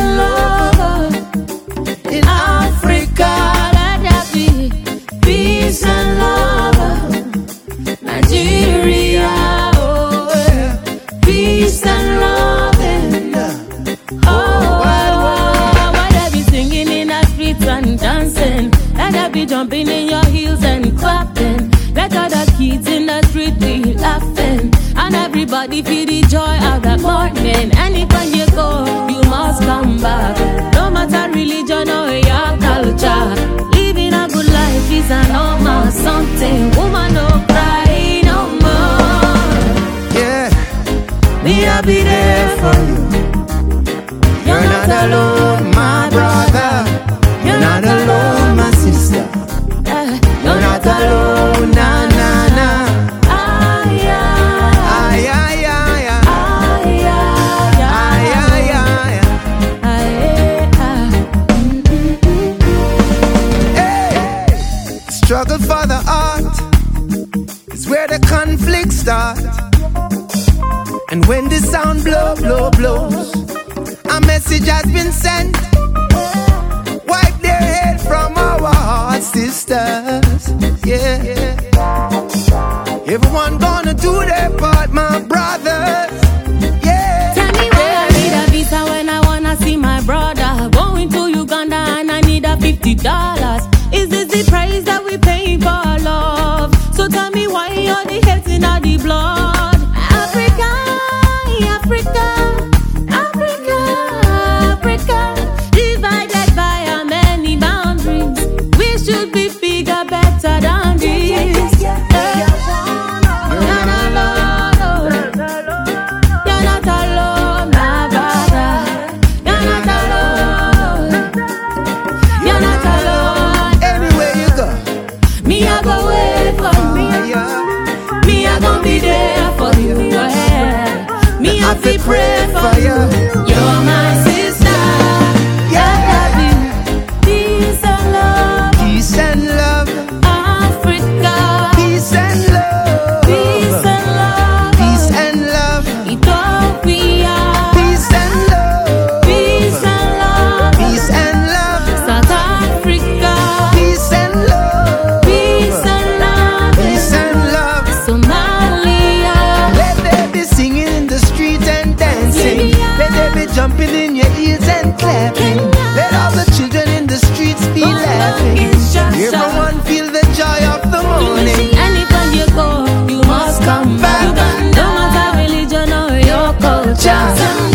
and love. In Africa, let there be peace and love. Nigeria, oh, peace and love. Oh, why they be singing in the streets and dancing? Let there be jumping in your heels and clapping. Let other kids in the street be laughing. And everybody feel the joy of that morning. Anytime you go, you must come back. No matter religion or your culture, living a good life is a normal something. Woman, don't cry no more. Yeah, me I'll be there for you. You're not alone, my brother. You're not alone, my sister. You're not alone, na na na. Struggle for the art is where the conflict starts. And when the sound blows, a message has been sent. Wipe their head from our hearts, sisters. Yeah. Everyone gonna do their part, my brothers. Yeah. Tell me why I need a visa when I wanna see my brother. Going to Uganda and I need a $50. Is this the price that we pay for love? So tell me why you're the hating of the blood. Africa, Africa, Africa, Africa, divided by how many boundaries? We should be bigger, better than this. You're not alone, you're not alone, my brother. You're not alone, you're not alone. Anywhere you go, Me I go wait for you. Me I gon' be there for you. Yeah. Me I fi pray for you. You're my sister. Yeah, peace and love. peace and love, Africa. peace and love, Peace and love. peace and love, Ethiopia. peace and love, Peace and love. peace and love, South Africa. peace and love, Peace and love. peace and love. Somalia. Let there be singing in the street and dancing. Let there be jumping in your heels and clapping. Let all the children in the streets be laughing. Everyone feel the joy of the morning. Anytime you go, you must come back. No matter religion or your culture.